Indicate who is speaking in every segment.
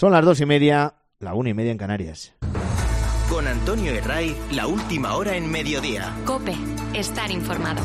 Speaker 1: Son las 2:30, la 1:30 en Canarias.
Speaker 2: Con Antonio Herraiz, la última hora en mediodía.
Speaker 3: COPE, estar informado.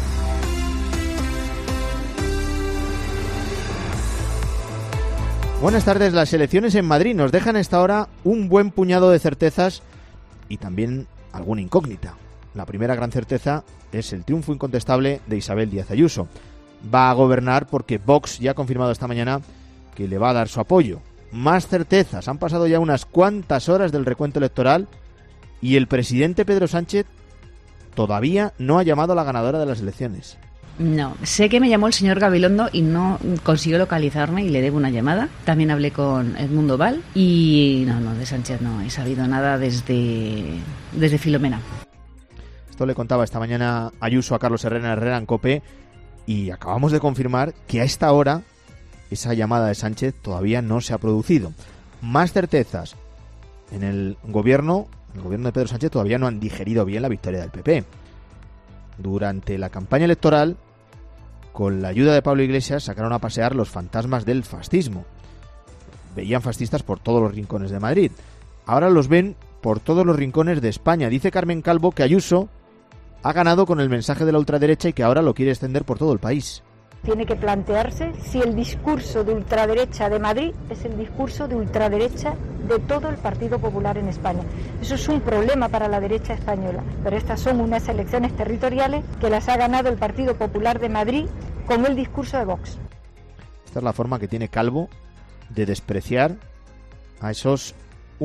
Speaker 1: Buenas tardes. Las elecciones en Madrid nos dejan a esta hora un buen puñado de certezas y también alguna incógnita. La primera gran certeza es el triunfo incontestable de Isabel Díaz Ayuso. Va a gobernar porque Vox ya ha confirmado esta mañana que le va a dar su apoyo. Más certezas. Han pasado ya unas cuantas horas del recuento electoral y el presidente Pedro Sánchez todavía no ha llamado a la ganadora de las elecciones.
Speaker 4: No, sé que me llamó el señor Gabilondo y no consiguió localizarme y le debo una llamada. También hablé con Edmundo Val y no, de Sánchez no he sabido nada desde Filomena.
Speaker 1: Esto le contaba esta mañana Ayuso a Carlos Herrera en COPE y acabamos de confirmar que a esta hora esa llamada de Sánchez todavía no se ha producido. Más certezas. En el gobierno de Pedro Sánchez todavía no han digerido bien la victoria del PP. Durante la campaña electoral, con la ayuda de Pablo Iglesias, sacaron a pasear los fantasmas del fascismo. Veían fascistas por todos los rincones de Madrid. Ahora los ven por todos los rincones de España. Dice Carmen Calvo que Ayuso ha ganado con el mensaje de la ultraderecha y que ahora lo quiere extender por todo el país.
Speaker 5: Tiene que plantearse si el discurso de ultraderecha de Madrid es el discurso de ultraderecha de todo el Partido Popular en España. Eso es un problema para la derecha española, pero estas son unas elecciones territoriales que las ha ganado el Partido Popular de Madrid con el discurso de Vox.
Speaker 1: Esta es la forma que tiene Calvo de despreciar a esos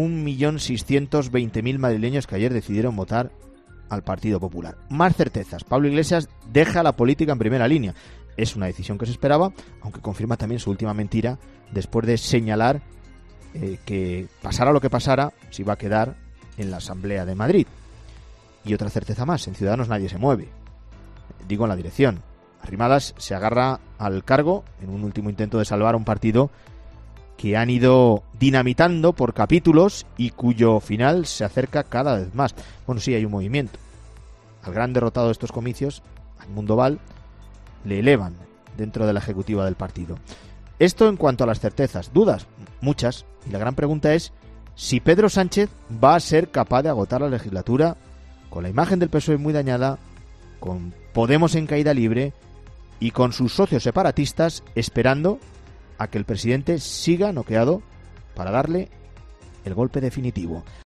Speaker 1: 1.620.000 madrileños que ayer decidieron votar al Partido Popular. Más certezas. Pablo Iglesias deja la política en primera línea. Es una decisión que se esperaba, aunque confirma también su última mentira después de señalar que pasara lo que pasara, se iba a quedar en la Asamblea de Madrid. Y otra certeza más, en Ciudadanos nadie se mueve. Digo, en la dirección. Arrimadas se agarra al cargo en un último intento de salvar un partido que han ido dinamitando por capítulos y cuyo final se acerca cada vez más. Bueno, sí, hay un movimiento. Al gran derrotado de estos comicios, Edmundo Val, le elevan dentro de la ejecutiva del partido. Esto en cuanto a las certezas. Dudas, muchas. Y la gran pregunta es si Pedro Sánchez va a ser capaz de agotar la legislatura con la imagen del PSOE muy dañada, con Podemos en caída libre y con sus socios separatistas esperando a que el presidente siga noqueado para darle el golpe definitivo.